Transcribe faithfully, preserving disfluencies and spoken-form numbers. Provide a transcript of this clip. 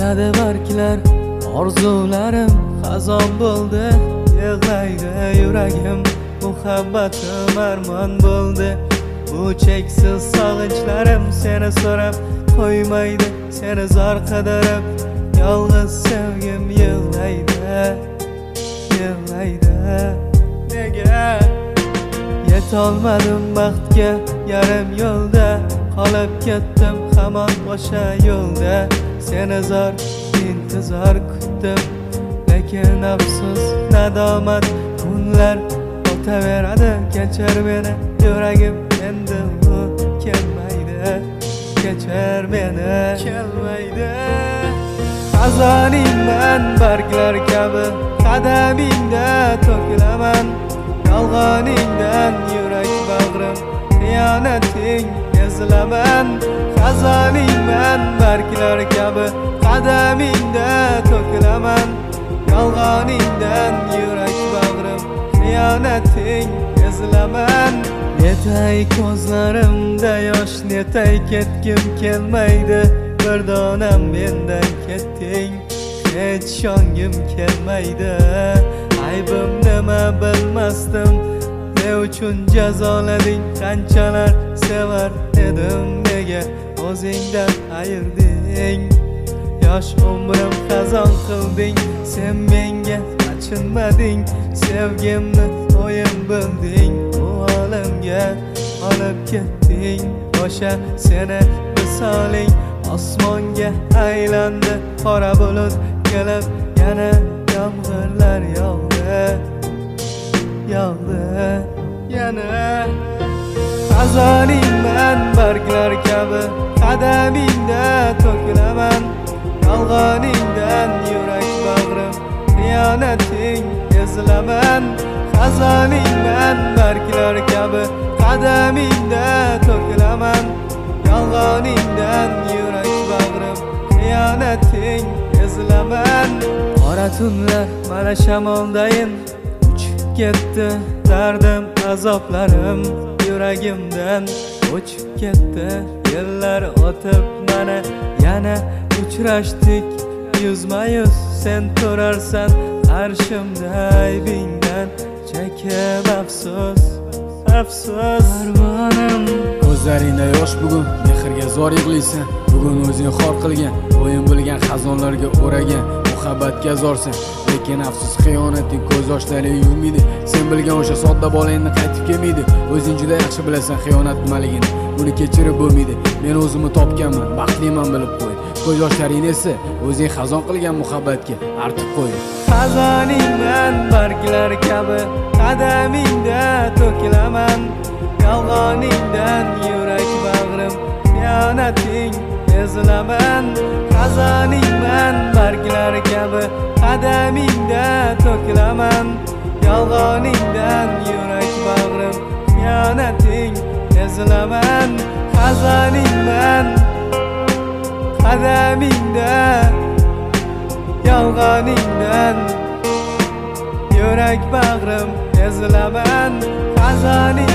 So'nadi barglar, orzularim xazon bo'ldi. Yig'laydi yuragim, muhabbatim armon bo'ldi. Bu cheksiz sog'inchlarim seni so'rab qo'ymaydi. Seni zor qidirib yolg'iz sevgim yig'laydi, yig'laydi. Nega yetolmadim baxtga, yarim yo'lda qolib ketdim hamon o'sha yo'lda. Seni zor intizor kutdim, lekin afsus nadomat kunlar o'taveradi. Kechir meni, yuragim endi bu kelmaydi. Kechir meni, kelmaydi. Xazoningman barglar kabi, qadamingda to'kilaman. Yolg'oningdan yurak bag'rim, xiyonating ezilaman. Xazoningman barglar kabi, qadamingda to'kilaman. Yolg'oningdan yurak bag'rim, xiyonating ezilaman. Netay ko'zlarimda yosh, netay ketgim kelmaydi. Bir donam mendan ketding, hech ishongim kelmaydi. Aybim nima bilmasdim, ne uchun jazolading? Qanchalar sevar edim, nega o'zingdan ayirding? Yosh umrim xazon qilding, sen menga achinmading. Sevgimni o'yin bilding, bu olamga olib ketding. O'sha seni misoling osmonga aylandi. Qora bulut kelib yana yomg'irlar yog'di, yog'di yana. Xazoningman barglar kabi, qadamingda to'kilaman. Yolg'oningdan yurak bag'rim, xiyonating ezilaman. Xazoningman barglar kabi, qadamingda to'kilaman. Yolg'oningdan yurak bag'rim, xiyonating ezilaman. Qora tunlar mana shamoldayin uchib ketdi. Dardim azoplarim yuragimdan o'chib ketdi. Yillar o'tib mana yana uchrashdik. Yuzma yuz sen turarsan qarshimda, aybingdan chekib afsus, afsus. Armonim ko'zlaringda yosh, bugun mehrga zor yig'laysan. Bugun o'zing xor qilgan, o'yin bilgan xazonlarga o'ragan muhabbatga zorsan. Lekin afsus xiyonating ko'z yoshlaring yuvmaydi. Sen bilgan o'sha sodda bolangni qaytib kelmaydi. O'zing juda yaxshi bilasan xiyonat nimaligini, buni kechirib bo'lmaydi. Men o'zimni topganman, baxtliman bilib qo'y. Ko'z yoshlaringni esa o'zing xazon qilgan muhabbatga artib qo'y. Xazoningman barglar kabi, qadamingda to'kilaman. Yolg'oningdan yurak bag'rim, xiyonating ezilaman. Xazoningman barglar kabi, qadamingda to'kilaman. Yolg'oningdan yurak bag'rim, xiyonating ezilaman. Xazoningman qadamingda, yolg'oningdan yurak bag'rim ezilaman. Xazoning